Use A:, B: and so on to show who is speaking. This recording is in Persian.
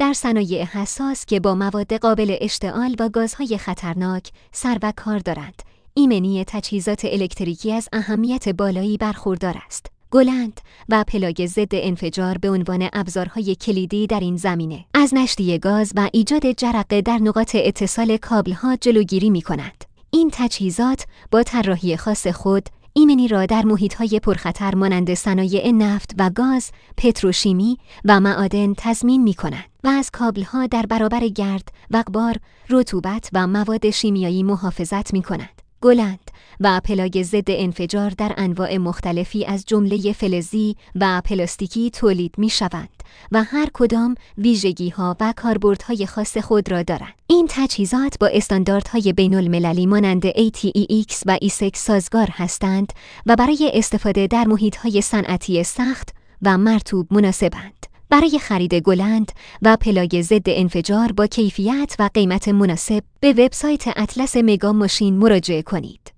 A: در صنایع حساس که با مواد قابل اشتعال و گازهای خطرناک سر و کار دارند، ایمنی تجهیزات الکتریکی از اهمیت بالایی برخوردار است. گلند و پلاگ ضد انفجار به عنوان ابزارهای کلیدی در این زمینه از نشتی گاز و ایجاد جرقه در نقاط اتصال کابل‌ها جلوگیری می‌کنند. این تجهیزات با طراحی خاص خود ایمنی را در محیط‌های پرخطر مانند صنایع نفت و گاز، پتروشیمی و معادن تضمین می‌کنند و از کابل‌ها در برابر گرد، وقبار، رطوبت و مواد شیمیایی محافظت می‌کند. گلند و پلاگ ضد انفجار در انواع مختلفی از جمله فلزی و پلاستیکی تولید می‌شوند و هر کدام ویژگی‌ها و کاربردهای خاص خود را دارند. این تجهیزات با استانداردهای بین‌المللی مانند ATEX و ISEC سازگار هستند و برای استفاده در محیط‌های صنعتی سخت و مرطوب مناسبند. برای خرید گلند و پلاگ ضد انفجار با کیفیت و قیمت مناسب به وبسایت اطلس مگا ماشین مراجعه کنید.